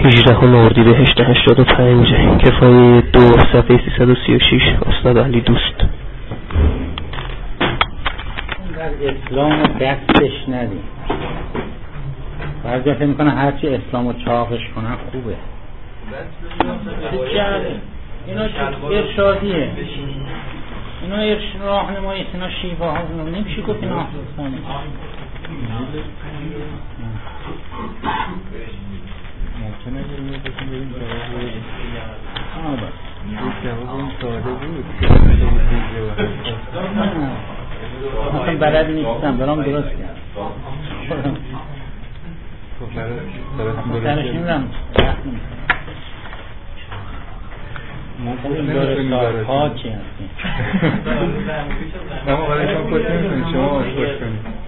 18 اردیبهشت 85 کفایه 2 صفحه 336 استاد علی دوست. در اسلام دستش ندیم. بعضی فکر میکنه هرچی اسلامو چاقش کنن خوبه. اینا ارشادیه، اینا راهنمایی، اینا شیوه ها نمیشه گفت اینا ممکنه بریم جواب این ساده بود مثلا بلد نیستم برام درست کرد درست نمیدم این داره ها چی هستی اما برای شما خوش نمیتونید شما خوش کنید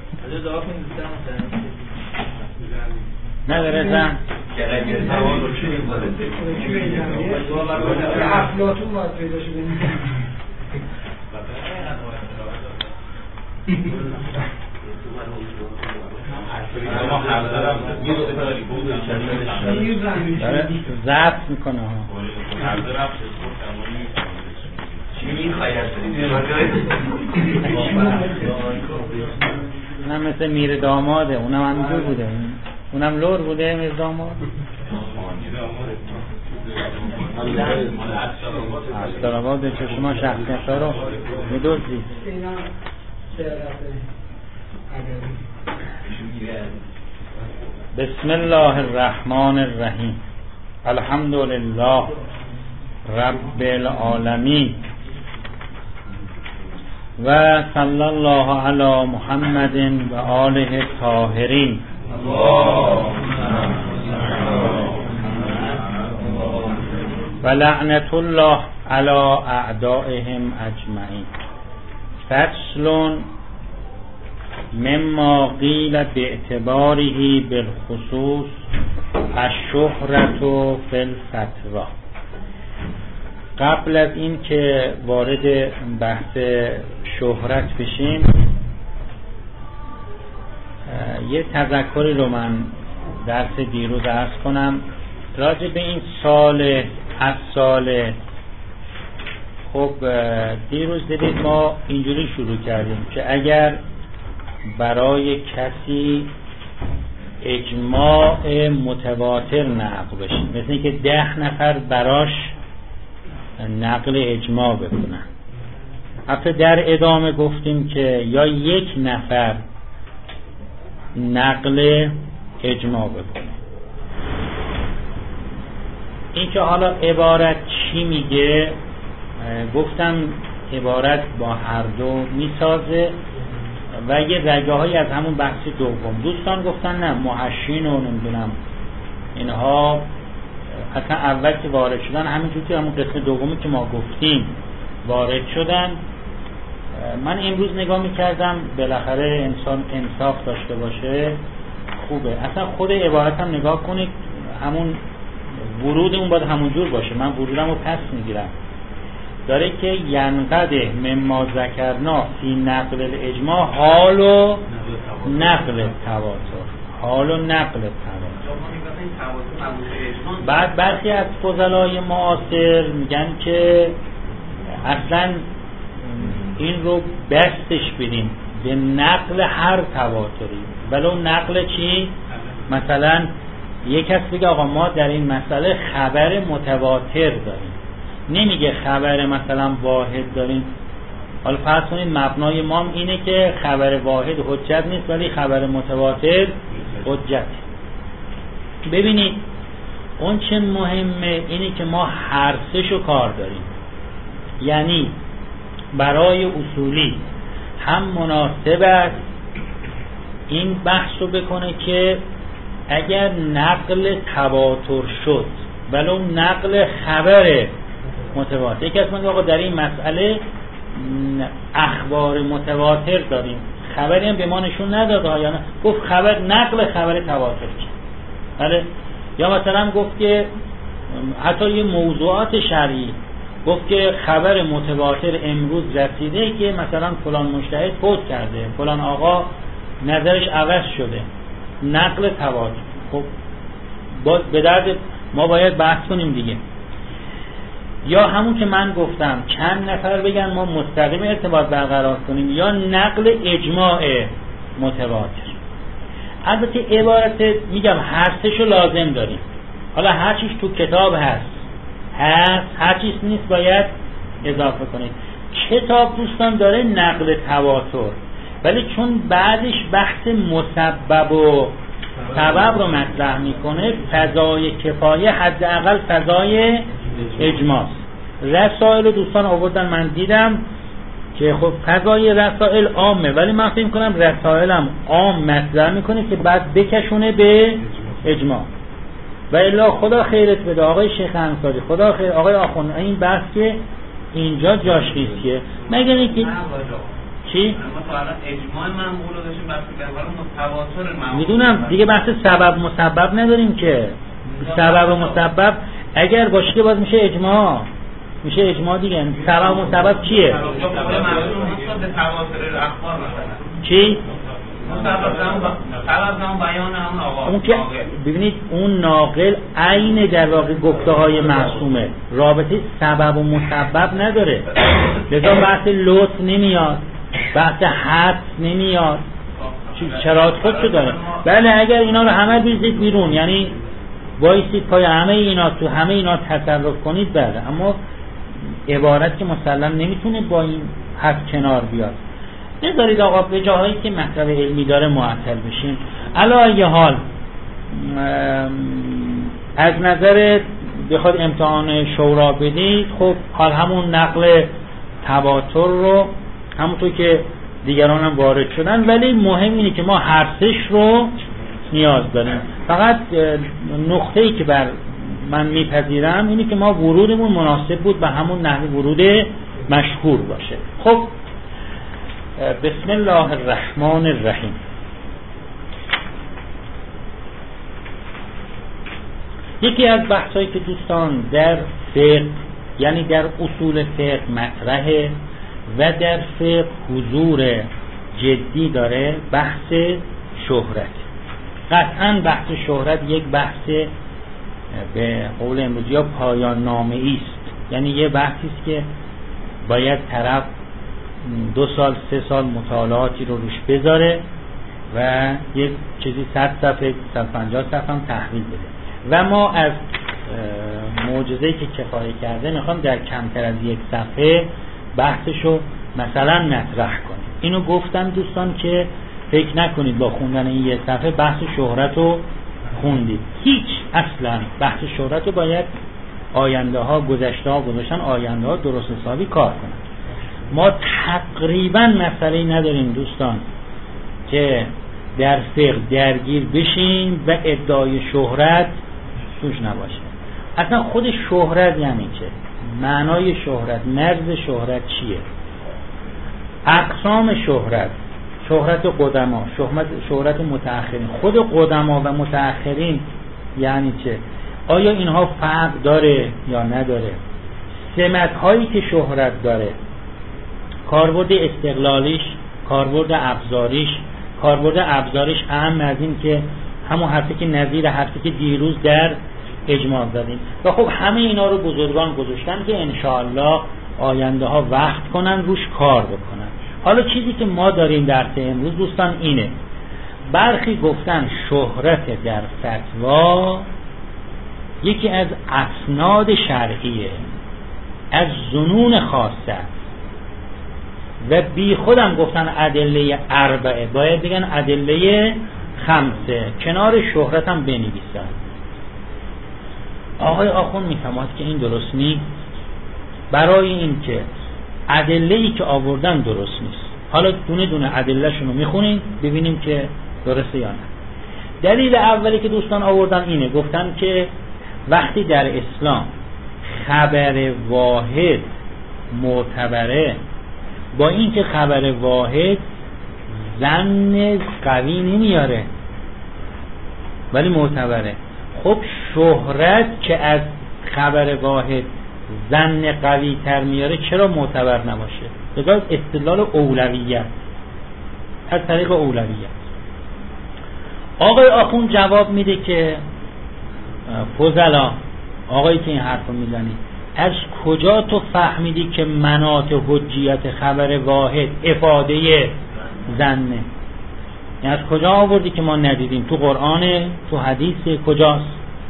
نداره زن افلاطون باید پیدا شده ضبط میکنه ها اونم مثل میر داماده، اونم همینجور بوده، اونم لور بوده میر داماد استراباد چشما شخصیت ها رو میدوزید. بسم الله الرحمن الرحیم الحمد لله رب العالمین و صلی الله علی محمد و آله الطاهرین. و لعنت الله علی اعدائهم اجمعین. فصل مما قیل باعتباره بالخصوص الشهرة فی الفتوى. قبل از این که وارد بحث شهرت بشیم یه تذکری رو من درس دیروز عرض کنم راجع به این سال از سال. خب دیروز دیدید ما اینجوری شروع کردیم که اگر برای کسی اجماع متواتر نقل بشه، مثل اینکه 10 نفر براش نقل اجماع بکنن، حتی در ادامه گفتیم که یا 1 نفر نقل اجماع بکنه. این که حالا عبارت چی میگه گفتم عبارت با هر دو میسازه و یه رگاهایی از همون بحث دوم. دوستان گفتن نه محشین و نمیدونم اینها اصلا اول که وارد شدن همینجور که همون قسم دومی که ما گفتیم وارد شدن. من امروز نگاه میکردم بالاخره انسان انصاف داشته باشه خوبه. اصلا خود عبارت هم نگاه کنید، همون ورود اون باید همون جور باشه. من ورودم رو پس میگیرم. داره که ینقده مما ذکرنا فی نقل الاجماع حال و نقل تواتر. حال و نقل تواتر. بعد برخی از فضلای معاصر میگن که اصلا این رو بستش بدیم به نقل هر تواتری، ولو نقل چی؟ مثلا یک کس بگه آقا ما در این مسئله خبر متواتر داریم، نمیگه خبر مثلا واحد داریم. حالا فرض کنید مبنای ما اینه که خبر واحد حجت نیست ولی خبر متواتر حجت. ببینید اون چه مهمه اینه که ما هر سه‌شو کار داریم. یعنی برای اصولی هم مناسب است این بحث رو بکنه که اگر نقل تواتر شد ولو نقل خبر متواتر، یکی از من آقا در این مسئله اخبار متواتر داریم، خبری هم به ما نشون نداد یا نه، گفت خبر نقل خبر تواتر بله. یا مثلا گفت که حتی یه موضوعات شرعی گفت که خبر متواتر امروز رسیده که مثلا فلان مجتهد فوت کرده، فلان آقا نظرش عوض شده، نقل تواتر. خب باز به درد ما باید بحث کنیم دیگه. یا همون که من گفتم چند نفر بگن ما مستقیم ارتباط برقرار کنیم، یا نقل اجماع متواتر. البته عبارت میگم هر سه‌شو لازم داریم. حالا هر چیز تو کتاب هست هر چیز نیست باید اضافه کنید. کتاب دوستان داره نقل تواتر، ولی چون بعدش بحث مسبب و سبب رو مطرح میکنه، فضای کفایه حداقل فضای اجماع. رسائل دوستان آوردن، من دیدم که خب فضای رسائل عامه، ولی من فکر میکنم رسائلم عام مطرح میکنه که بعد بکشونه به اجماع. و الا خدا خیرت بده آقای شیخ انصاری، خدا خیر آقای آخوند، این بحث که اینجا جاش نیست که مگر اینکه چی؟ اجماع منقول رو داشتیم بحث متواتر منقول. میدونم دیگه بحث سبب مسبب نداریم که. سبب و مسبب اگر باشه که باز میشه اجماع، میشه اجماع دیگه. سبب و مسبب چیه؟ چی؟ اون که ببینید اون ناقل عین در واقع گفته های معصومه، رابطه سبب و مسبب نداره، لذا بحث لطف نمیاد، بحث حد نمیاد، شرایط خودشو داره. بله اگر اینا رو همه بیزید بیرون، یعنی وایسید پای همه اینا، تو همه اینا تصرف کنید، بله، اما عبارت که مسلم نمیتونه با این حد کنار بیاد. نذارید آقا به جاهایی که مطلب علمی داره معطل بشیم. علی ای حال از نظر بخواد امتحان شورا بدید، خب حال همون نقل تواتر رو همونطور که دیگران هم وارد شدن، ولی مهم اینه که ما هر سه‌ش رو نیاز داریم. فقط نقطه‌ای که بر من میپذیرم اینه که ما ورودمون مناسب بود به همون نحو ورود مشهور باشه. خب بسم الله الرحمن الرحیم. یکی از بحثایی که دوستان در فقه، یعنی در اصول فقه مطرحه و در فقه حضور جدی داره، بحث شهرت. قطعاً بحث شهرت یک بحث به قول امروزی ها پایان نامه‌ای است، یعنی یه بحثی است که باید طرف 2 سال 3 سال مطالعاتی رو روش بذاره و یک چیزی 100 صفحه 150 صفحه هم تحویل بده. و ما از معجزه‌ای که کفایه کرده میخوام در کمتر از 1 صفحه بحثشو مثلا مطرح کنیم. اینو گفتم دوستان که فکر نکنید با خوندن این 1 صفحه بحث شهرت رو خوندید. هیچ، اصلا بحث شهرت رو باید آینده ها گذشته ها گذاشتن، آینده ها درست حسابی کار کنن. ما تقریبا مسئله نداریم دوستان که در فقه درگیر بشیم و ادعای شهرت توش نباشه. اصلا خود شهرت یعنی چه؟ معنای شهرت، مرز شهرت چیه؟ اقسام شهرت، شهرت قدما، شهرت متأخرین. خود قدما و متأخرین یعنی چه؟ آیا اینها فرق داره یا نداره؟ سمت هایی که شهرت داره، کاربرد استقلالیش، کاربرد ابزاریش. کاربرد ابزاریش اهم از این که همون حرفی که نظیر حرفی که دیروز در اجماع زدیم. و خب همه اینا رو بزرگان گذاشتن که انشاءالله آینده ها وقت کنن روش کار بکنن. حالا چیزی که ما داریم درس امروز دوستان اینه، برخی گفتن شهرت در فتوا یکی از اسناد شرعیه، از ظنون خاصه، و بی خودم گفتن ادله 4، باید بگن ادله 5 کنار شهرت هم بنویسن. آقای آخوند میفهمد که این درست نیست، برای این که ادله‌ای که آوردن درست نیست. حالا دونه دونه ادله‌شون رو میخونیم ببینیم که درسته یا نه. دلیل اولی که دوستان آوردن اینه، گفتن که وقتی در اسلام خبر واحد معتبره، با این که خبر واحد ظن قوی نمیاره ولی معتبره، خب شهرت که از خبر واحد ظن قوی تر میاره چرا معتبر نباشه؟ لذا استدلال اولویت، از طریق اولویت. آقای آخوند جواب میده که فضلا آقایی که این حرف رو میزنی، از کجا تو فهمیدی که مناط حجیت خبر واحد افاده ظنه؟ یعنی از کجا آوردی که ما ندیدیم؟ تو قرآنه؟ تو حدیثه؟ کجاست؟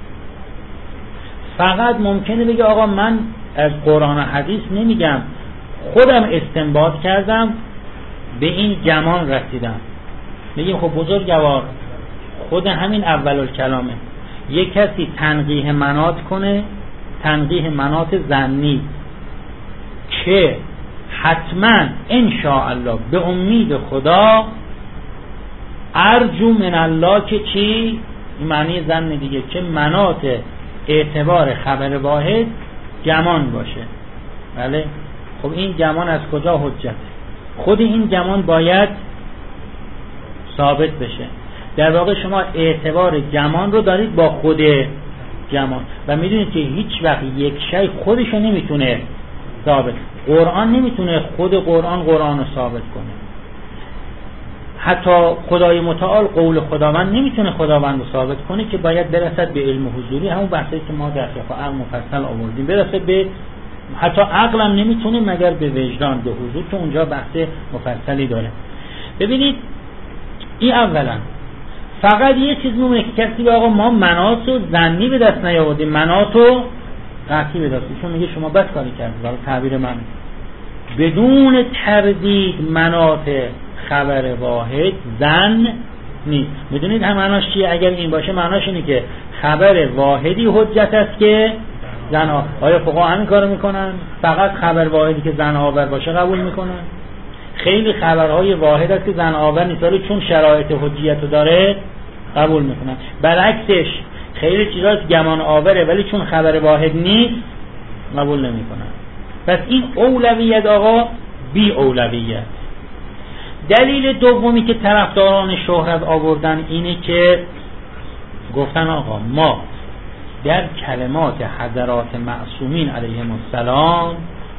فقط ممکنه بگه آقا من از قرآن و حدیث نمیگم، خودم استنباط کردم به این گمان رسیدم. میگیم خب بزرگوار خود همین اول الکلامه، یک کسی تنقیح مناط کنه، تنقیح مناط ظنی، که حتما انشاءالله به امید خدا ارجو من الله که چی؟ معنی ظن دیگه، که مناط اعتبار خبر واحد گمان باشه. بله خب این گمان از کجا حجته؟ خود این گمان باید ثابت بشه. در واقع شما اعتبار گمان رو دارید با خود گمان و میدونید که هیچ وقت یک شی خودشو نمیتونه ثابت. قرآن نمیتونه خود قرآن رو ثابت کنه، حتی خدای متعال قول خداوند نمیتونه خداوند رو ثابت کنه، که باید برسد به علم حضوری، همون بحثی که ما در فقه عقل مفصل آوردیم، برسد به حتی عقل هم نمیتونه مگر به وجدان، به حضور، که اونجا بحث مفصلی داره. ببینید این اولا. فقط یه چیز مهمه که کسی به آقا ما مناط و ظنی به دست نیاوردیم، مناط و قطعی به دست. ایشون میگه شما بس کاری کردید، برای تعبیر من بدون تردید مناط خبر واحد ظن نیست. میدونید هم معناش چیه؟ اگر این باشه معناش اینه که خبر واحدی حجت است که ظن آور. آیا فقها همین کارو میکنن؟ فقط خبر واحدی که ظن آور باشه قبول میکنن؟ خیلی خبرهای واحد است که ظن آور نیست، ولی چون شرایط حجیت رو داره قبول میکنن. برعکسش خیلی چیزاست گمان آوره ولی چون خبر واحد نیست قبول نمیکنن. پس این اولویت آقا بی اولویت. دلیل دومی که طرفداران شهرت آوردن اینه که گفتن آقا ما در کلمات حضرات معصومین علیهم السلام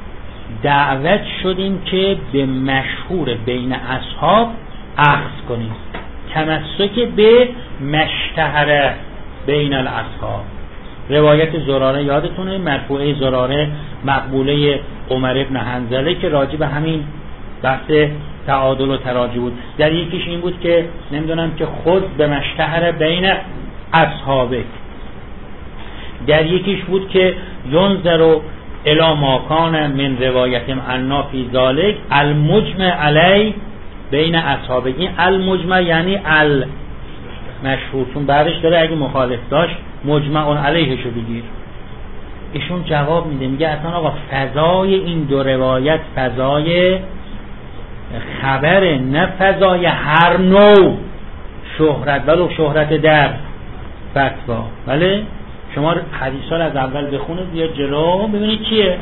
دعوت شدیم که به مشهور بین اصحاب اخذ کنیم، تمسک به مشتهر بین الاصحاب. روایت زراره یادتونه، مرفوعه زراره مقبوله عمر ابن حنظله که راجع به همین بحث تعادل و تراجع بود. در یکیش این بود که نمیدونم که خود به مشتهر بین اصحابه، در یکیش بود که ینظر الی ما کان من روایت عنا فی ذلک المجمع علی بین اصحابه. این المجمع یعنی المشهور، چون بعدش داره اگه مخالف داشت مجمع علیه شو بگیر. ایشون جواب میده، میگه اصلا آقا فضای این دو روایت فضای خبره، نه فضای هر نوع شهرت، ولو شهرت در فتوا. بله شما حدیثا از اول بخونید بیا جلو ببینید چیه.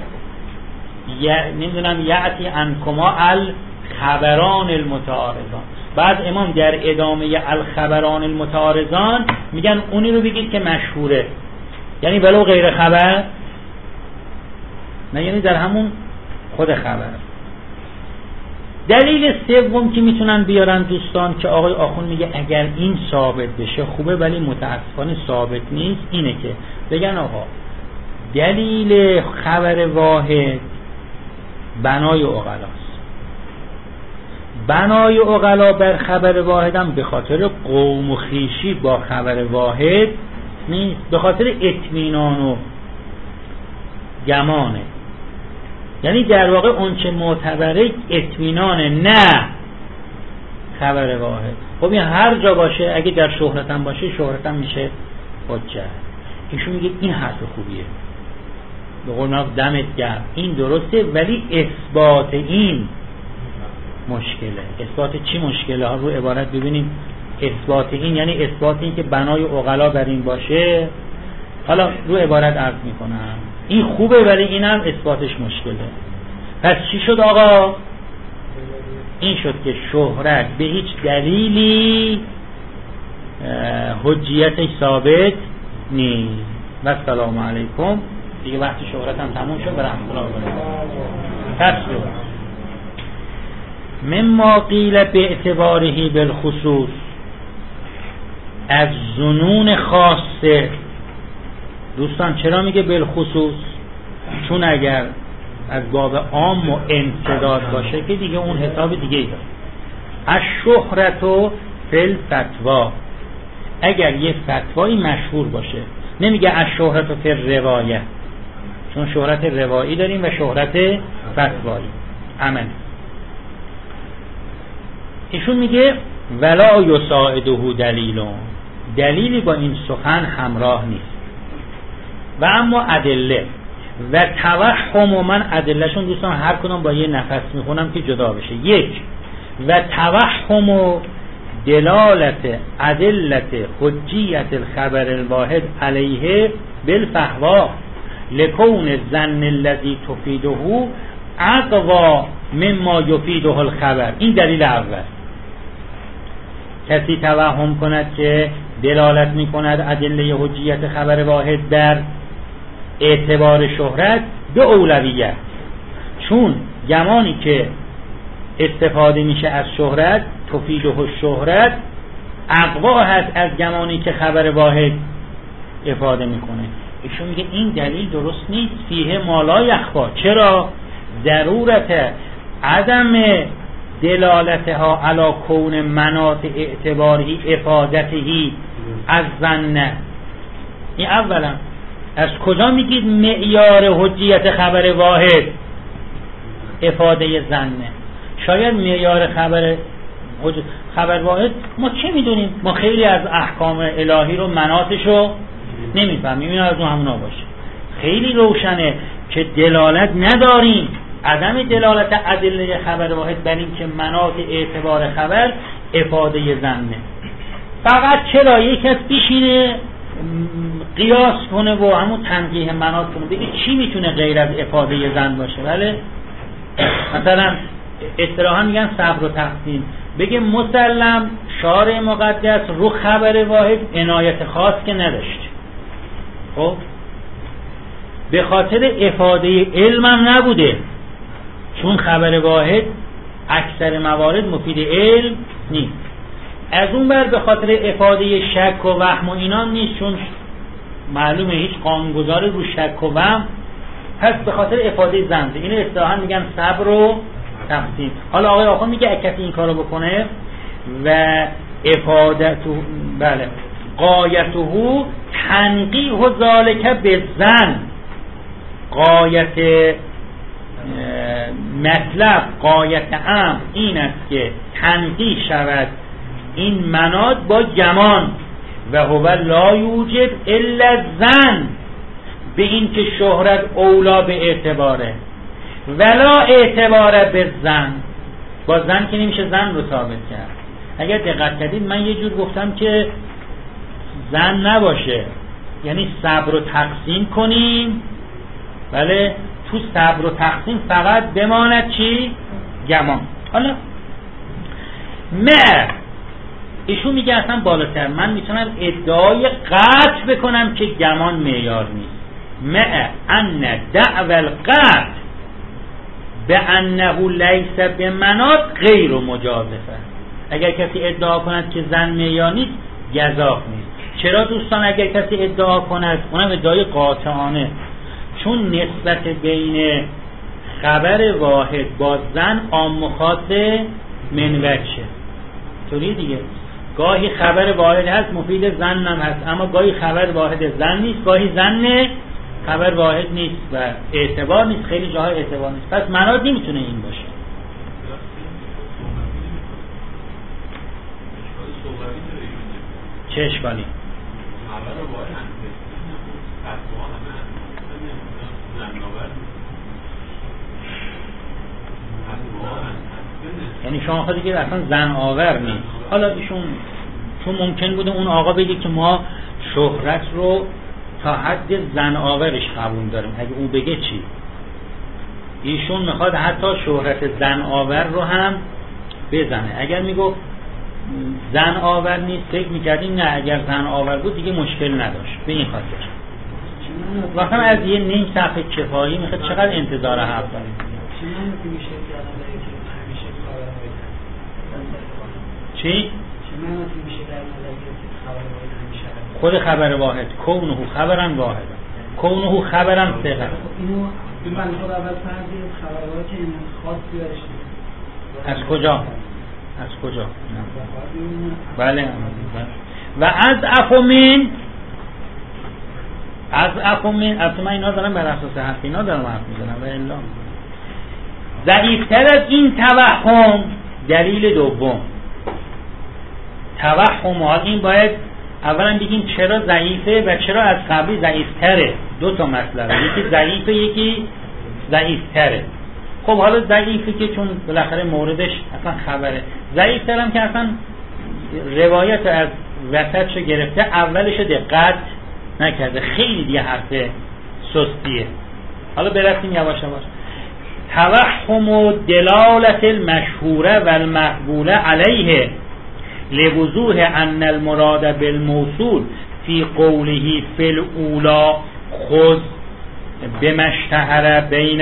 نمیدونم یعتی انکما الخبران المتعارضان. بعد امام در ادامه الخبران المتعارضان میگن اونی رو بگید که مشهوره، یعنی ولو غیر خبر، نه یعنی در همون خود خبر. دلیل سوم که میتونن بیارن دوستان که آقای آخوند میگه اگر این ثابت بشه خوبه ولی متاسفانه ثابت نیست، اینه که بگن آقا دلیل خبر واحد بنای عقلاست. بنای عقلا بر خبر واحد هم به خاطر قوم و خویشی با خبر واحد نیست، به خاطر اطمینان و گمانه. یعنی در واقع اون چه معتبره اطمینانه، نه خبر واحد. خب این هر جا باشه، اگه در شهرت هم باشه شهرت هم میشه حجت. ایشون میگه این حرف خوبیه، به قول معروف دمت گرم، این درسته، ولی اثبات این مشکله. اثبات چی مشکله ها رو عبارت ببینیم. اثبات این یعنی اثبات این که بنای عقلا بر این باشه. حالا رو عبارت عرض میکنم، این خوبه ولی این هم اثباتش مشکله. پس چی شد آقا؟ این شد که شهرت به هیچ دلیلی حجیتش ثابت نیست. و سلام علیکم. دیگه وقت شهرت هم تموم شد. برحمت الله فصل مما قیل به اعتباره بالخصوص، از ظنون خاصه دوستان چرا میگه بالخصوص؟ چون اگر از باب عام و انسداد باشه که دیگه اون حساب دیگه ای داره. الشهرت فی الفتوا، اگر یه فتوایی مشهور باشه، نمیگه الشهرت فی الروایه، چون شهرت روایی داریم و شهرت فتوایی عمل. ایشون میگه ولا یساعده دلیلی با این سخن همراه نیست. و اما ادله و توهم، و من ادلهشون دوستان هر کدوم با یه نفس میخونم که جدا بشه. یک، و توهم دلالت ادلت حجیت الخبر الواحد علیه بالفهوا لکون الظن الذی تفیده اقوا مما یفیده الخبر. این دلیل اول. کسی توهم کند که دلالت میکند ادله حجیت خبر واحد در اعتبار شهرت به اولویت، چون گمانی که استفاده میشه از شهرت تفیده شهرت اقوا هست از گمانی که خبر واحد افاده میکنه. ایشون میگه این دلیل درست نیست. فیه ما لا یخفا. چرا؟ ضرورت عدم دلالتها علی کون مناط اعتباری افادتهی از ظن. این اولا. از کجا میگید معیار حجیت خبر واحد افاده ظنه؟ شاید معیار خبر واحد ما چه میدونیم؟ ما خیلی از احکام الهی رو مناطشو نمیفهمیم. این از اون همونا باشه. خیلی روشنه که دلالت نداریم. عدم دلالت ادله خبر واحد بر این که مناط اعتبار خبر افاده ظنه. فقط چرا یک کس بشینه قیاس کنه و همون تنقیح مناط کنه بگه چی میتونه غیر از افاده ظن باشه؟ بله مثلا اصطلاحا میگن صبر و تقسیم. بگه مسلم شارع مقدس رو خبر واحد عنایت خاص که نداشت، خب به خاطر افاده علمم نبوده، چون خبر واحد اکثر موارد مفید علم نیست. از اون بر به خاطر افاده شک و وهم و اینا نیست، چون معلومه هیچ قانونگذار رو شک و وهم، پس به خاطر افاده ظن. اینو اصطلاحا میگن صبر و تقسیم. حالا آقای آخوند میگه اگه کسی این کارو بکنه و افادته بله غایته تنقیح ذالک بالظن، غایت مطلب غایت امر این است که تنقیح شود این مناط با گمان و هو لا یوجب الا الظن، به این که شهرت اولا به اعتباره ولا اعتبار به ظن. با ظن که نمیشه ظن رو ثابت کرد. اگر دقت کردید من یه جور گفتم که ظن نباشه، یعنی صبر و تقسیم کنیم، بله تو صبر و تقسیم فقط بماند چی؟ گمان. حالا ایشون میگه اصلا بالاتر من میتونم ادعای قطع بکنم که گمان معیار نیست. ان دعوى القطع بانه لیس بمناط غیر مجازفه. اگر کسی ادعا کند که زن معیار نیست گزاف نیست. چرا دوستان؟ اگر کسی ادعا کند، اونم ادعای قاطعانه، چون نسبت بین خبر واحد با زن عام و خاص من وجه طوری دیگه. گاهی خبر واحد هست مفید زن هم هست، اما گاهی خبر واحد زن نیست، گاهی زن خبر واحد نیست و اعتبار نیست، خیلی جاها اعتبار نیست. پس مناط نمیتونه این باشه. چه اشکالی؟ یعنی شما خواهد که اصلا زن آور نیست. حالا ایشون چون ممکن بوده اون آقا بگه که ما شهرت رو تا حد زن آورش قبول داریم، اگه اون بگه چی؟ ایشون میخواد حتی شهرت زن آور رو هم بزنه. اگر میگفت زن آور نیست فکر میکردیم نه، اگر زن آور بود دیگه مشکل نداشت. به این خاطر وقتا از یه نیم صفحه کفایی میخواد چقدر انتظار حرف داریم. چی؟ خود خبر واحد کونه خبرن واحد. کونه خبرم ثقه. اینو این بنده خدا اول فردی خبرها که این خاصی داشته. از کجا؟ بله. و از افومین اصلا اینا دارم بر اساس حرف اینا دارم حرف میزنم و الا ضعیفتر از این توهم. دلیل دوم توهم، این باید اولا بگیم چرا ضعیفه و چرا از قبلی ضعیفتره. دو تا مسئله، یکی ضعیفه یکی ضعیفتره. خب حالا ضعیفه که چون بالاخره موردش اصلا خبره، ضعیفتر هم که اصلا روایت از وسطش گرفته اولش دقت نکرده، خیلی دیگه حرف سستیه. حالا برسیم یواش یواش. توهم و دلالت المشهوره و المقبوله علیه لوضوح ان المراد بالموصول فی قوله فی الاولا خذ بما اشتهر بین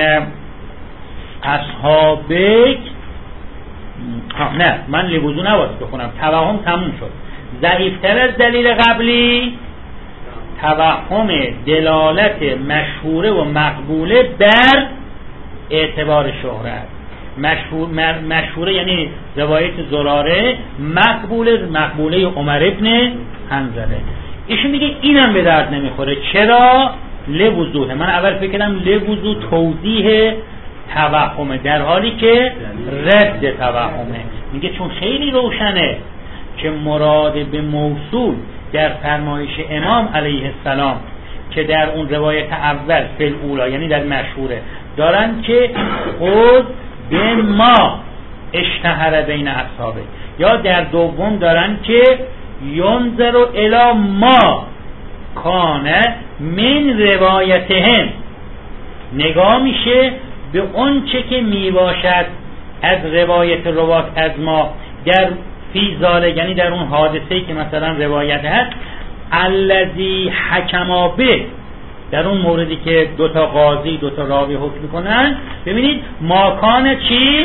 اصحابک. نه من لوضوح نباید بخونم، توهم تموم شد. ضعیفتر از دلیل قبلی توهم دلالت مشهوره و مقبوله بر اعتبار شهرت. مشهوره یعنی روایت زراره، مقبوله عمر ابن حنظله. ایشون میگه اینم به درد نمیخوره. چرا؟ لوضوح. من اول فکر کردم لوضوح توضیح توهمه، در حالی که رد توهمه. میگه چون خیلی روشنه که مراد به موصول در فرمایش امام علیه السلام که در اون روایت اول فی الاولا یعنی در مشهوره دارن که خود به ما اشتهر بین اصحابه، یا در دوم دارن که ینظر الی ما کان من روایتهم، نگاه میشه به اون چه که میباشد از روایت روات از ما در فی ذالک، یعنی در اون حادثه‌ای که مثلا روایت هست، الذی حکما به، در اون موردی که دوتا قاضی دوتا راوی حکم میکنن. ببینید ماکان چی؟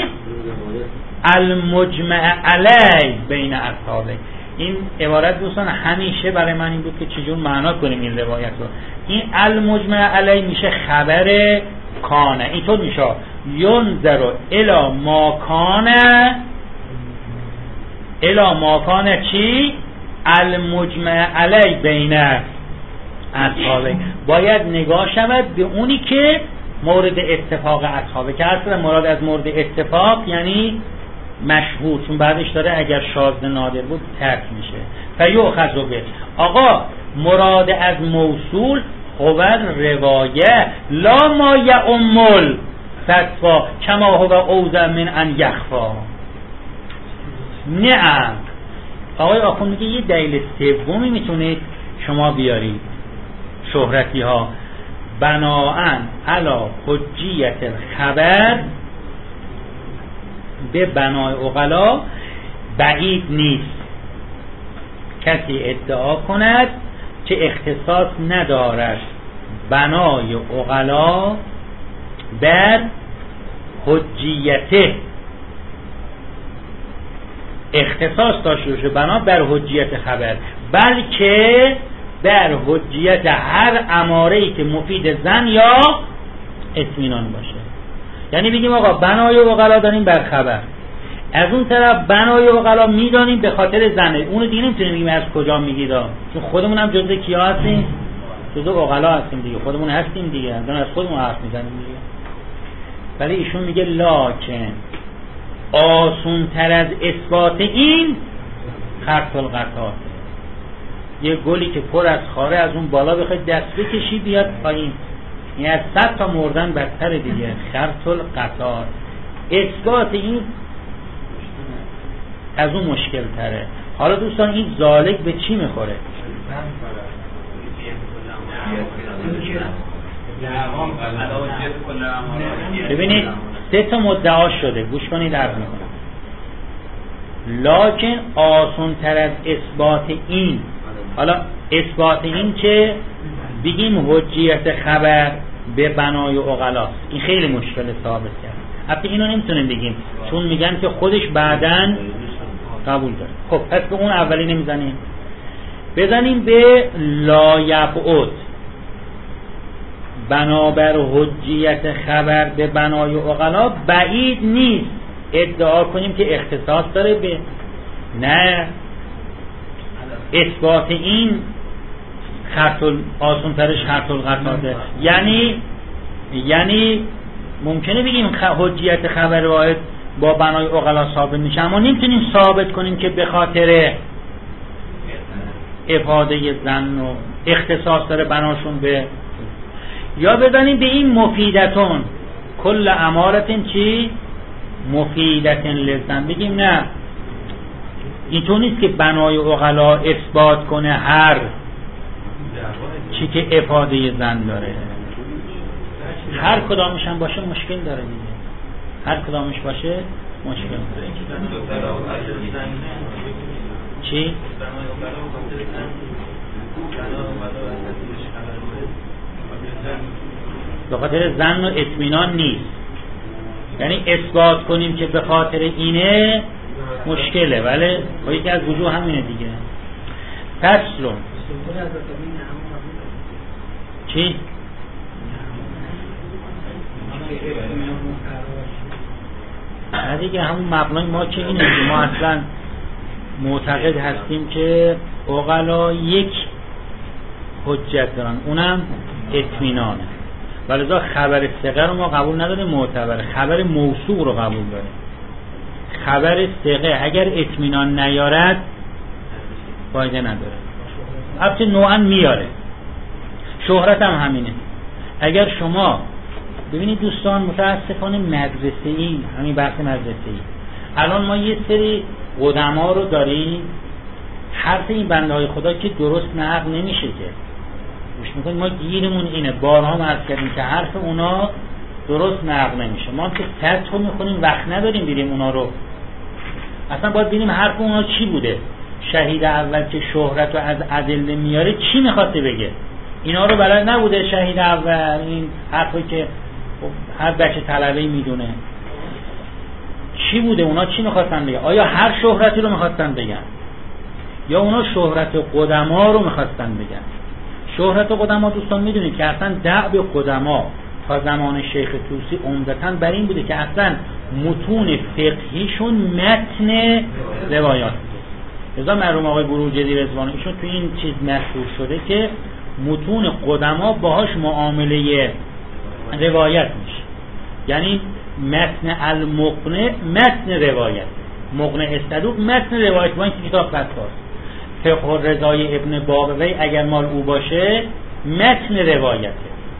المجمع علی بین اصحابه. این عبارت دوستان همیشه برای من این بود که چجور معنا کنیم این روایت رو. این المجمع علی میشه خبر کانه، اینطور میشه ینظر الی ماکان چی؟ المجمع علی بین اصحابه. باید نگاه شود به اونی که مورد اتفاق اصحابه، که اصلا مراد از مورد اتفاق یعنی مشهور، چون بعدش داره اگر شاذ نادر بود ترک میشه. فیؤخذ به. آقا مراد از موصول خبر روایه لا ما یعم الفتوا کما هو اوضع من ان یخفا. نه آقای آخوند میگه یه دلیل سومی میتونید شما بیارید شهرتی ها بناءً علی حجیت الخبر به بنای عقلا. بعید نیست کسی ادعا کند که اختصاص ندارد بنای عقلا بر حجیته، اختصاص داشته باشه بنا بر حجیت خبر، بلکه بر حجیت هر اماره‌ای که مفید ظن یا اطمینان باشه. یعنی بگیم آقا بنای عقلا داریم بر خبر، از اون طرف بنای عقلا میدانیم به خاطر ظن. اونو دیگه نمیتونیم بگیم از کجا میگید، چون خودمون هم جزء کیا هستیم؟ جزء عقلا هستیم دیگه، خودمون هستیم دیگه، از خودمون حرف میزنیم دیگه. ولی ایشون میگه لاکن آسون تر از اثبات این خط القطات. یه گلی که پر از خاره از اون بالا بخوای دست بکشی بیاد پایین، این از 100 تا مردن بدتر دیگه. خط القطات اثبات این از اون مشکل تره. حالا دوستان این ذالک به چی میخوره؟ ببینید 3 تا مدعا شده، گوش کنید عرض میکنم. لکن آسان تر از اثبات این، حالا اثبات این که بگیم حجیت خبر به بنای عقلاست، این خیلی مشکل ثابت کرد. البته اینو نمیتونیم بگیم چون میگن که خودش بعدن قبول داره. خب پس به اون اولی نمیزنیم، بزنیم به لا یبعد. لا یبعد بنابر حجیت خبر به بنای عقلا بعید نیست ادعا کنیم که اختصاص داره به نه اثبات این آسان ترش خرط القطاده. یعنی ممکنه بگیم حجیت خبر واحد با بنای عقلا ثابت میشه، اما نمیتونیم ثابت کنیم که به خاطر افاده ظن و اختصاص داره بناشون به، یا بدانیم به این مفیدتون کل امارتن چی؟ مفیدتن لزن، بگیم نه اینطور نیست که بنای عقلا اثبات کنه هر چی که افاده ظن داره. هر کدامش هم باشه مشکل داره دیگه، هر کدامش باشه مشکل داره. چی؟ به خاطر ظن و اطمینان نیست، یعنی اثبات کنیم که به خاطر اینه مشکله، ولی با یکی از وجوه همینه دیگه. فصل چی؟ نه دیگه همون مبنای ما که اینه، ما اصلا معتقد هستیم که عقلا یک حجت دارن، اونم اطمینانه، ولذا خبر ثقه رو ما قبول نداریم معتبره، خبر موثوق رو قبول داریم. خبر ثقه اگر اطمینان نیارد فایده نداره، البته نوعا میاره، شهرت هم همینه. اگر شما ببینید دوستان متاسفانه مدرسه‌ای، همین بحث مدرسه‌ای، الان ما یه سری قدما رو داریم، حرف این بنده های خدا که درست نقل نمیشه که گوش میکنید، ما گیرمون اینه، بارها عرض کردیم که حرف اونا درست نقل نمیشه، ما که سطح رو میخونیم وقت نداریم بریم اونا رو، اصلا باید ببینیم حرف اونا چی بوده. شهید اول که شهرت رو از ادله میاره چی میخواسته بگه؟ اینا رو بلد نبوده شهید اول، این حرفی که هر بچه طلبه‌ای میدونه چی بوده، اونا چی میخواستن بگن؟ آیا هر شهرتی رو میخواستن بگن یا اونا شهرت قدما رو میخواستن بگن؟ شهرت قدما دوستان میدونید که اصلا دعو قدما تا زمان شیخ طوسی عمدتاً بر این بوده که اصلا متون فقهیشون متن روایات بوده. لذا مرحوم آقای بروجردی رضوانی ایشون تو این چیز مشهور شده که متون قدما باهاش معامله روایت میشه، یعنی متن المقنع متن روایت، مقنع الصدوق متن روایت، با این کتاب فتواست. فقه الرضای ابن باقوی اگر مال او باشه متن روایته.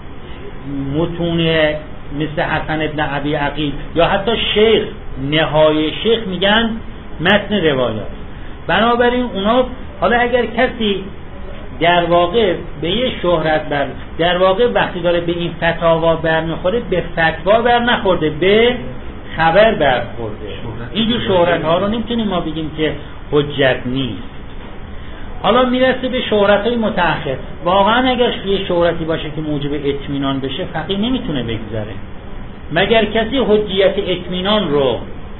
متون مثل حسن ابن ابی عقیل یا حتی شیخ نهای شیخ میگن متن روایت. بنابراین اونا، حالا اگر کسی در واقع به یه شهرت در واقع وقتی داره به این فتاوا برمیخوره، به فتوا بر نخورده، به خبر برخورده. اینجور شهرت ها رو نمیتونیم ما بگیم که حجت نیست. حالا میرسه به شهرت های متأخر. واقعا اگر یه شهرتی باشه که موجب اطمینان بشه، فقیه نمیتونه بگذره مگر کسی حجیت اطمینان رو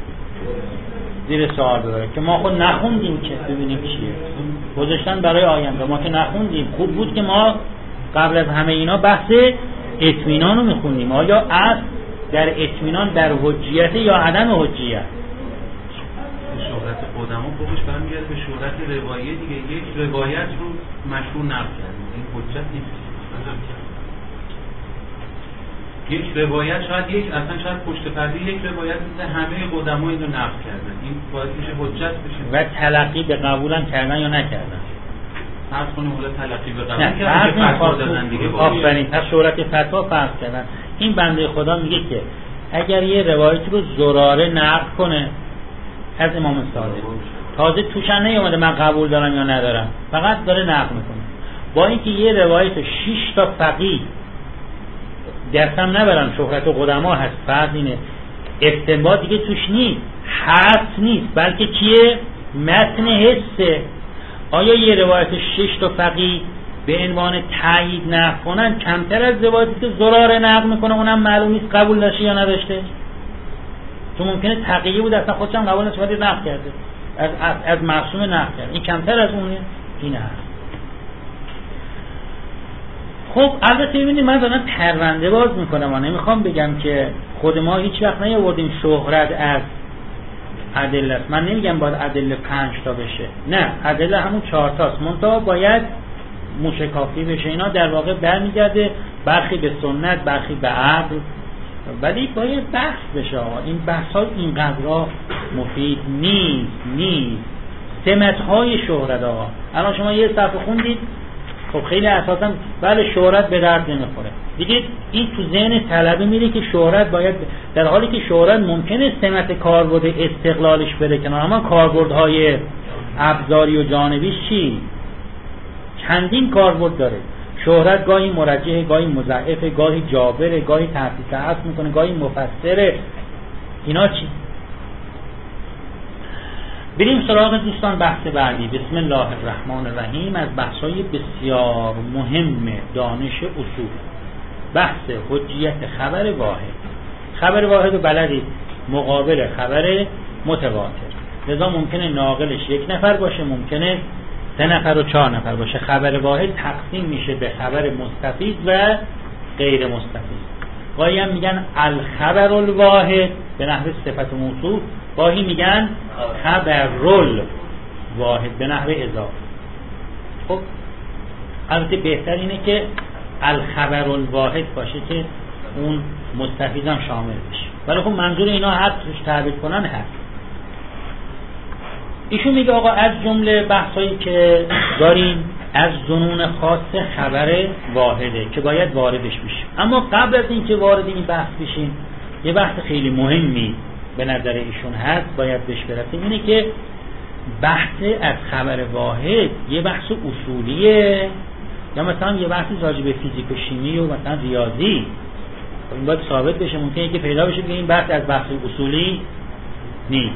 زیر سوال ببره، که ما خود نخوندیم که ببینیم چیه، گذاشتن برای آینده، ما که نخوندیم. خوب بود که ما قبل از همه اینا بحث اطمینان رو میخوندیم، آیا اصل در اطمینان در حجیت یا عدم حجیت. شهرت قدما خودش برمیگرده به شهرت روایه دیگه، یک روایت رو مشهور نقل کردن، این حجت نیست. یک روایت شاید اصلا پشت پرده یک روایت مثل همه قدما اینو نقل کردن، این باید میشه حجت بشه. و تلقی به قبولم کردن یا نکردن؟ فرض کنیم حالا تلقی به قبول کردن که فتوا دادن دیگه. آفرین، پس شهرت فتوا فرض کردن. این بنده خدا میگه که اگر یه روایت رو زراره نقل کنه از امام صادق، تازه توشن نیومده من قبول دارم یا ندارم، فقط داره نقل میکنه، با اینکه یه روایت 6 تا فقیه درسم نبرن شهرت قدما هست، فرض اینه استنباط دیگه توش نیست، حس نیست، بلکه چیه؟ متن حسه. آیا یه روایت 6 تا فقیه به عنوان تایید نقل کنن کمتر از روایتی که زراره نقل میکنه اونم معلوم نیست قبول داشته یا نداشته؟ تو ممکنه تقیه بود اصلا خودش هم قبول نشه ولی نقل کرده، از معصوم نقل کرده، این کمتر از اونه؟ این هست. خب البته ببینید من دارم پرونده باز میکنم و نمیخوام بگم که خود ما هیچ وقت نیاوردیم شهرت از ادله است. من نمیگم باید ادله 5 تا بشه، نه، ادله همون 4 تاست، منتها باید موشکافی بشه. اینا در واقع برمیگرده برخی به سنت، برخی به عقل، ولی باید بحث بشه. این بحث ها اینقدر مفید نیست. سمت‌های شهرت آقا الان شما یه صفحه خوندید، خب خیلی اساسا بله شهرت به درد نمیخوره دیگه، این تو ذهن طلبه میره که شهرت باید، در حالی که شهرت ممکنه سمت کاربرد استقلالش بره کنار، اما کاربردهای ابزاری و جانبیش چی؟ چندین کاربرد داره. شهرت گاهی مرجحه، گاهی مضاعفه، گاهی جابره، گاهی تحقیق اصل میکنه، گاهی مفسره. اینا چی؟ بریم سراغ دوستان بحث بعدی. بسم الله الرحمن الرحیم. از بحث‌های بسیار مهم دانش اصول، بحث حجیت خبر واحد. خبر واحد رو بلدید مقابل خبر متواتر، لذا ممکنه ناقلش 1 نفر باشه، ممکنه 3 نفر و 4 نفر باشه. خبر واحد تقسیم میشه به خبر مستفید و غیر مستفید. گاهی هم میگن الخبر الواحد به نحو صفت موصوف، گاهی میگن خبر الواحد به نحو اضافه. خب البته بهتر اینه که الخبر الواحد باشه که اون مستفیدم شامل بشه، ولی خب منظور اینا هر توش تعبیر کنن هست. ایشون میگه آقا از جمله بحثایی که داریم از ظنون خاص خبر واحده که باید واردش بشیم. اما قبل از اینکه وارد این بحث بشیم یه بحث خیلی مهمی به نظر ایشون هست باید بهش برسیم، اینه که بحث از خبر واحد یه بحث اصولیه یا مثلا یه بحث راجع به فیزیک و شیمی و مثلا ریاضی. این باید ثابت بشه، ممکنه که پیدا بشه که این بحث از بحث اصولی نیست.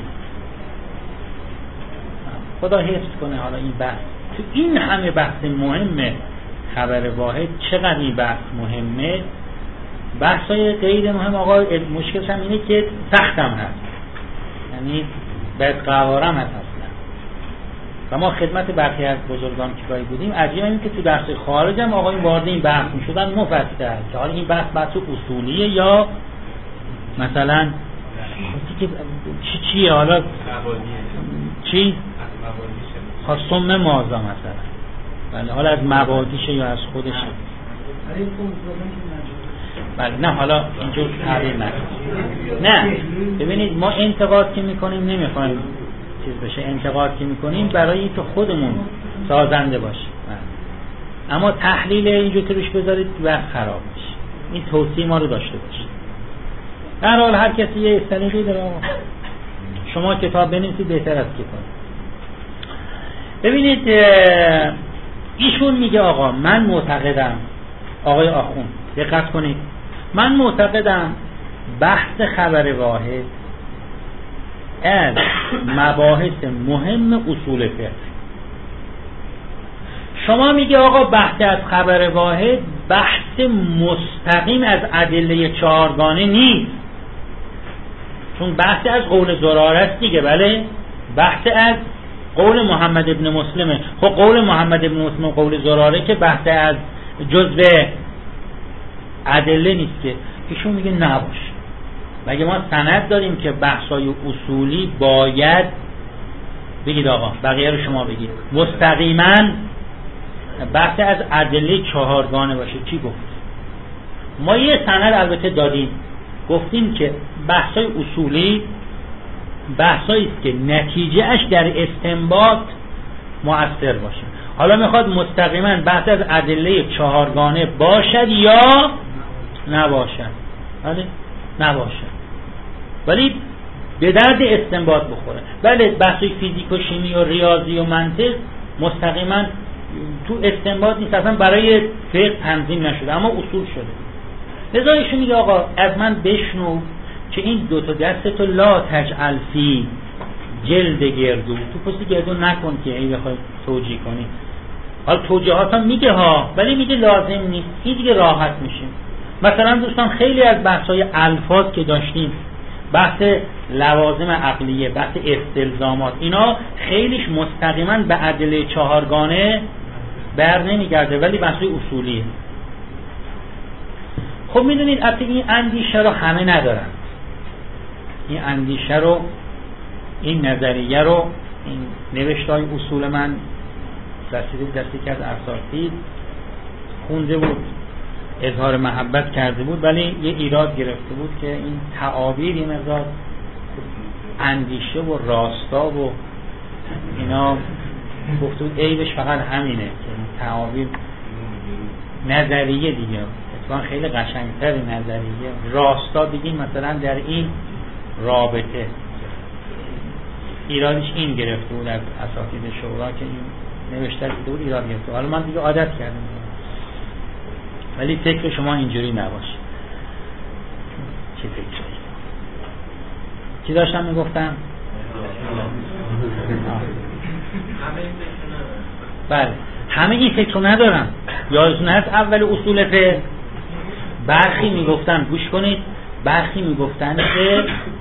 خدا حفظ کنه حالا این بحث تو این همه بحث مهمه خبر واحد چقدر این بحث مهمه. بحثای غیر مهم آقا مشکلش هم اینه که سختم هست، یعنی باید قوارم هست اصلا. و ما خدمت برخی از بزرگان که گاهی بودیم عجیب این که تو درس خارج هم آقایون وارد این بحث میشدن مفصل که حالا این بحث اصولیه یا مثلا چیه حالا چی؟ خاصم مازا مثلا، بله حالا از مبادیشه یا از خودشه. بله نه حالا اینجور تعبیر نه. ببینید ما انتقاد که میکنیم نمیخوایم چیز بشه، انتقاد که میکنیم برای اینکه خودمون سازنده باشیم، اما تحلیل اینجور که روش بذارید وقت خراب میشه. این توصیه ما رو داشته باشید. در حال هر کسی یه استنیدی داره، شما کتاب بنویسید بهتر از کتاب. ببینید ایشون میگه آقا من معتقدم، آقای آخوند دقت کنید، من معتقدم بحث خبر واحد از مباحث مهم اصول فقه. شما میگه آقا بحث از خبر واحد بحث مستقیم از ادله 4گانه نیست، چون بحث از قول زراره است دیگه. بله بحث از قول محمد ابن مسلمه. خب قول محمد ابن مسلم قول زراره که بحث از جزء ادله نیست که. ایشون میگه نباشه، مگه ما سند داریم که بحثای اصولی باید بگید آقا بقیه رو شما بگید مستقیما بحث از ادله 4گانه باشه. کی گفت؟ ما یه سند البته دادیم، گفتیم که بحثای اصولی بحثایی است که نتیجه اش در استنباط مؤثر باشه. حالا میخواد مستقیما بحث از ادله 4گانه باشد یا نباشد. بله نباشد ولی به درد استنباط بخوره. بله بحثی فیزیک و شیمی و ریاضی و منطق مستقیما تو استنباط نیست، اصلا برای فقه تنظیم نشده اما اصول شده. لذا ایشون میگه آقا از من بشنو که این دو تا دستتو لا تجعل فی جلد گردو، تو پشت گردو نکن که ای بخوای توجیه کنی. حالا توجیهات هم میگه ها، ولی میگه لازم نیست، این دیگه راحت میشیم. مثلا دوستان خیلی از بحث‌های الفاظ که داشتیم، بحث لوازم عقلیه، بحث استلزامات، اینا خیلیش مستقیما به ادله 4گانه بر نمیگرده ولی بحث اصولیه. خب میدونید اصلا این اندیشه رو همه ندارن، این اندیشه رو، این نظریه رو، این نوشته‌های اصول من رسیده دستی که از اساتید خونده بود، اظهار محبت کرده بود، ولی یه ایراد گرفته بود که این تعابیر یه مقدار اندیشه و راستا و اینا گفته بود عیبش فقط همینه که تعابیر نظریه دیگه اتفاقا خیلی قشنگتر نظریه، راستا بگیم مثلا در این رابطه. ایرادش این گرفته بود از اساتید شورا که این نوشته بود ایراد گرفته. حالا من دیگه عادت کردم، ولی فکر شما اینجوری نباشه. چه فکری؟ چی داشتم میگفتم؟ بله، همه این فکر رو ندارن. یادتون هست اول اصول فقه برخی میگفتن، گوش کنید، برخی میگفتن که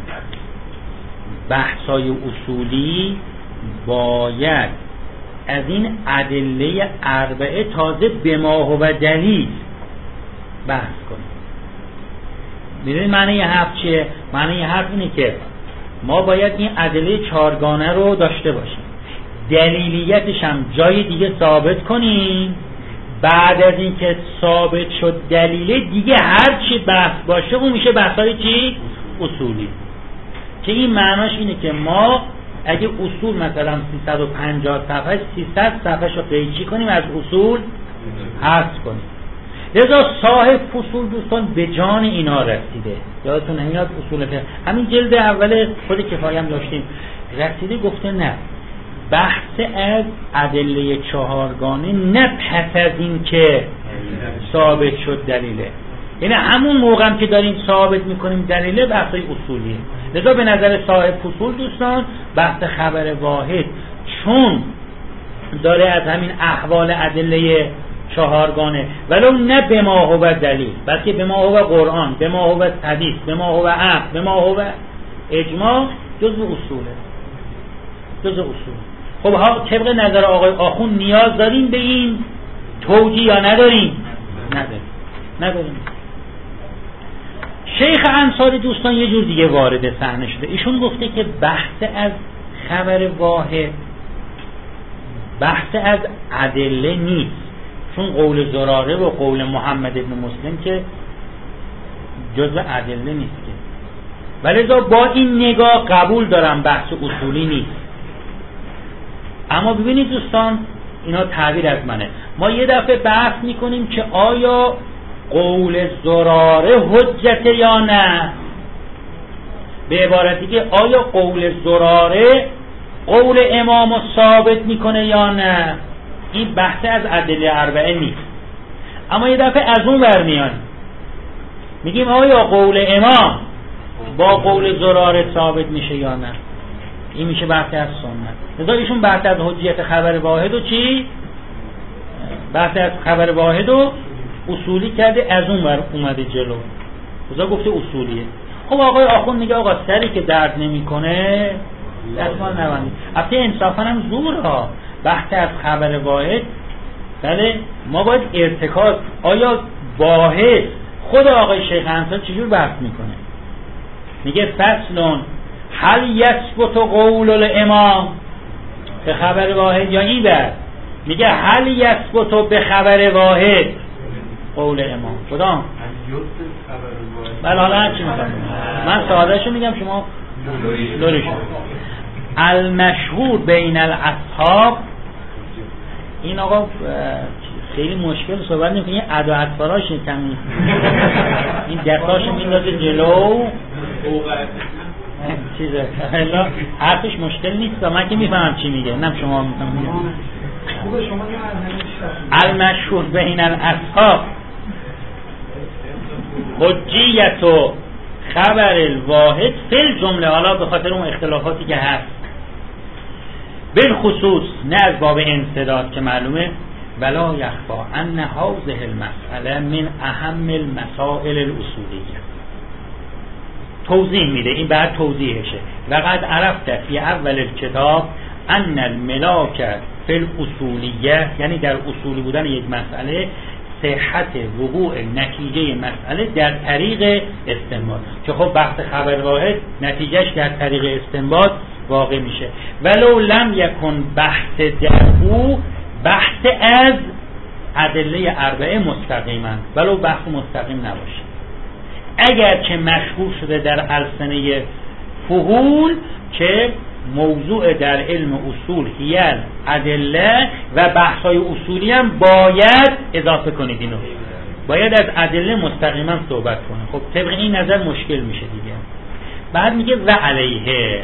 بحثای اصولی باید از این ادله اربعه تازه به ما هو دلیل بحث کنیم. میدونید معنی حرف چیه؟ معنی حرف اینه که ما باید این ادله چهارگانه رو داشته باشیم، دلیلیتش هم جای دیگه ثابت کنیم، بعد از اینکه ثابت شد دلیله دیگه هر چی بحث باشه اون میشه بحثای چی؟ اصولی. که این معناش اینه که ما اگه اصول مثلا 350 صفحه 300 صفحه رو قیچی کنیم از اصول حذف کنیم. لذا صاحب فصول دوستان به جان اینا رسیده. یادتون نمیاد اصول فقه همین جلد اول خود کفایه هم داشتیم، رسیده گفته نه، بحث از ادله چهارگانه نه پس از این که ثابت شد دلیله، یعنی همون موقع هم که داریم ثابت میکنیم دلیله بحثای اصولیه. لذا به نظر صاحب فصول دوستان بحث خبر واحد چون داره از همین احوال ادله چهارگانه ولو نه به ما هو دلیل، بلکه به ما هو قرآن، به ما هو حدیث، به ما هو عقل، به ما هو اجماع، جزء اصوله، جزء اصول. خب ها طبق نظر آقای آخوند نیاز داریم به این توجیه یا نداریم؟ نداریم. شیخ انصاری دوستان یه جور دیگه وارد صحنه شده. ایشون گفته که بحث از خبر واحد بحث از ادله نیست، چون قول زراره و قول محمد ابن مسلم که جزء ادله نیست که، ولذا با این نگاه قبول دارم بحث اصولی نیست. اما ببینید دوستان اینا تعبیر از منه، ما یه دفعه بحث میکنیم که آیا قول زراره حجت یا نه، به عبارتی که آیا قول زراره قول امام رو ثابت میکنه یا نه. این بحث از ادله اربعه نیست. اما یه دفعه از اون برمیان میگیم آیا قول امام با قول زراره ثابت میشه یا نه. این میشه بحث از سنت. لذا ایشون بحث از حجیت خبر واحد و چی؟ بحث از خبر واحد و اصولی کرده، از اون ور اومده جلو، لذا گفته اصولیه. خب آقای آخوند میگه آقا سری که درد نمیکنه دستمال نبندید. البته انصافا هم زور ها بحث از خبر واحد، بله ما باید ارتکاز. آیا واحد خود آقای شیخ انصاری چجور بحث میکنه؟ میگه فصلون هل یثبت قول الامام به خبر واحد یا این بر میگه هل یثبت به خبر واحد قول امام کدام؟ بله حالا هر چی میگم من سادهشو میگم شما لوریشو. المشهور بین الاصحاب، این آقا خیلی مشکل صحبت نمیکنه، این ادا اطفاراش کمی این دستاشو میندازه جلو چیزه حرفش مشکل نیست، من که میفهمم چی میگه، نم شما میفهمید. المشهور بین الاصحاب حجیت و خبر الواحد فی الجمله، حالا به خاطر اون اختلافاتی که هست بالخصوص نه از باب انسداد که معلومه، ولا یخفا ان هذه المسئله من اهم المسائل الاصولیه. توضیح میده، این بعد توضیحشه. لقد عرفت فی اول الکتاب ان الملاک فی الاصولیه، یعنی در اصولی بودن یک مسئله صحت وقوع نتیجه مسئله در طریق استنباط، که خب بحث خبر واحد نتیجهش در طریق استنباط واقع میشه. ولو لم یکن بحث در او بحث از ادله اربعه مستقیما، ولو بحث مستقیم نباشه، اگر که مشهور شده در السنه فحول که موضوع در علم اصول هیل ادله و بحث‌های اصولی هم باید اضافه کنید، اینو باید از ادله مستقیما صحبت کنه. خب طبق این نظر مشکل میشه دیگه. بعد میگه و علیه،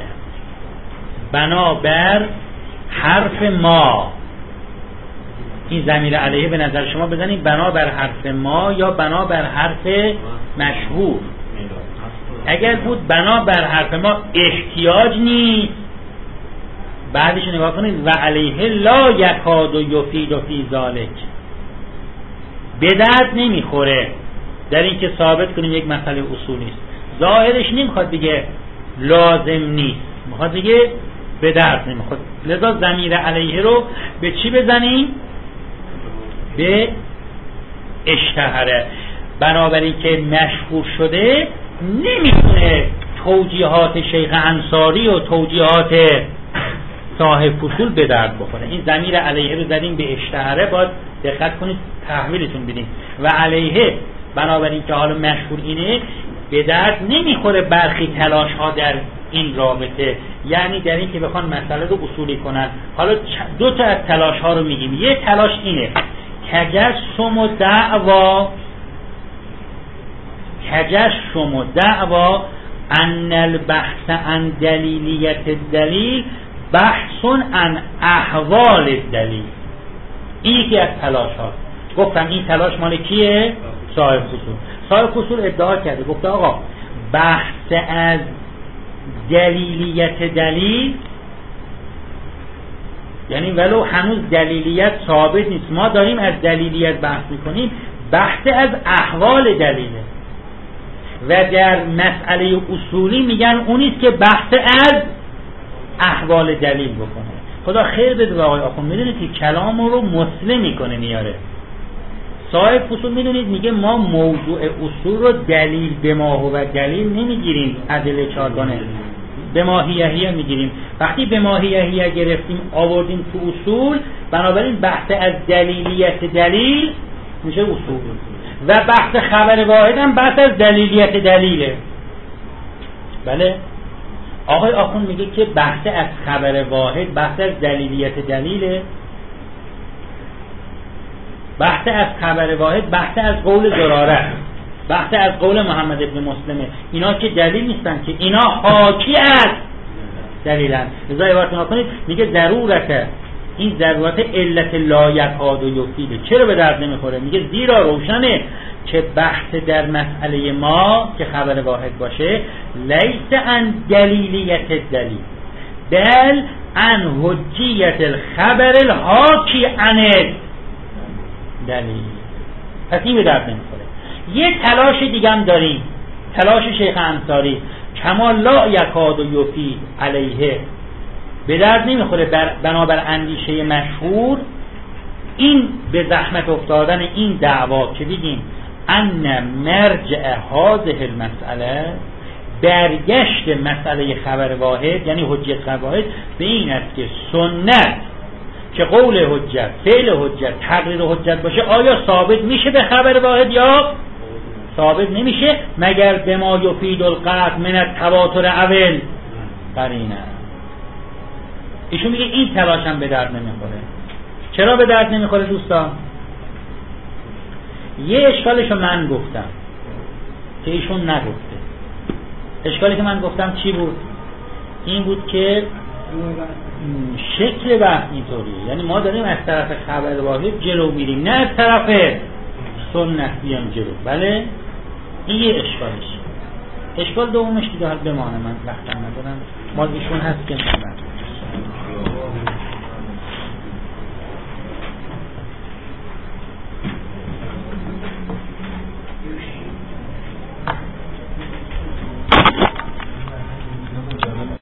بنابر حرف ما، این ضمیر علیه به نظر شما بزنید بنابر حرف ما یا بنابر حرف مشهور. اگر بود بنابر حرف ما احتیاج نیست، بعدش نگاه کنید و علیه لا یکاد و یفید و فی ذالک، به درد نمیخوره در این که ثابت کنیم یک مسئله اصولی است. ظاهرش نمیخواد بگه لازم نیست، میخواد بگه به درد نمیخواد. لذا ضمیر علیه رو به چی بزنیم؟ به اشتهره. بنابراین که مشهور شده نمیتونه توجیهات شیخ انصاری و توجیهات صاحب فصول به درد بخوره. این ضمیر علیه رو زدیم به اشتهره، باید دقت کنید تحویلتون بدین. و علیه بنابراین که حالا مشهور اینه به درد نمیخوره برخی تلاش ها در این رابطه، یعنی در این که بخوان مسئله رو اصولی کنن. حالا دو تا از تلاش ها رو میگیم. یه تلاش اینه تجسم و دعوا ان البحث عن دلیلیت الدلیل بحث عن احوال الدلیل. این یکی از تلاش ها. گفتم این تلاش مال کیه؟ صاحب فصول. صاحب فصول ادعا کرده، گفته آقا بحث از دلیلیت دلیل، یعنی ولو هنوز دلیلیت ثابت نیست، ما داریم از دلیلیت بحث میکنیم، بحث از احوال دلیله. و در مسئله اصولی میگن اونیست که بحث از احوال دلیل بکنه. خدا خیر بده به آقای آخوند، میدونید که کلام رو مسلم میکنه میاره. صاحب فصول میدونید میگه ما موضوع اصول رو دلیل به ما و دلیل نمیگیریم، ادله چارگانه به ماهیهیه میگیریم. وقتی به ماهیهیه گرفتیم آوردیم تو اصول، بنابراین بحث از دلیلیت دلیل میشه اصول و بحث خبر واحد هم بحث از دلیلیت دلیله. بله آقای آخوند میگه که بحث از خبر واحد بحث از دلیلیت دلیله. بحث از خبر واحد بحث از قول زراره، بحث از قول محمد ابن مسلمه. اینا که دلیل نیستن، که اینا حاکی از دلیلن. لذا عبارت کنید میگه ضرورته، این ضرورت علت لا یکاد و یفیده. چرا به درد نمیخوره؟ میگه زیرا روشنه که بحث در مسئله ما که خبر واحد باشه لیس عن دلیلیت الدلیل بل عن حجیت الخبر الحاکی عن دلیل. پس این به درد نمیخوره. یه تلاش دیگه هم داریم، تلاش شیخ انصاری، کما لا یکاد و یفید علیه، به درد نمیخوره بنابر اندیشه مشهور این به زحمت افتادن این دعوا که بگیم ان مرجع هذه المسئله، برگشت مسئله خبر واحد یعنی حجت خبر واحد به این است که سنت که قول حجت، فعل حجت، تقریر حجت باشه آیا ثابت میشه به خبر واحد یا ثابت نمیشه مگر به ما یفید القطع من التواتر اول قرینه. ایشون میگه این تلاش هم به درد نمیخوره. چرا به درد نمیخوره دوستان؟ یه اشکالشو من گفتم که ایشون نگفته. اشکالی که من گفتم چی بود؟ این بود که شکل بحث اینطوریه، یعنی ما داریم از طرف خبر واحد جلو میریم، نه از طرف سنت بیام جلو. بله این یه اشکالش. اشکال دومش دیگه حال بمانه، من وقتم ندارم، ما ایشون هست که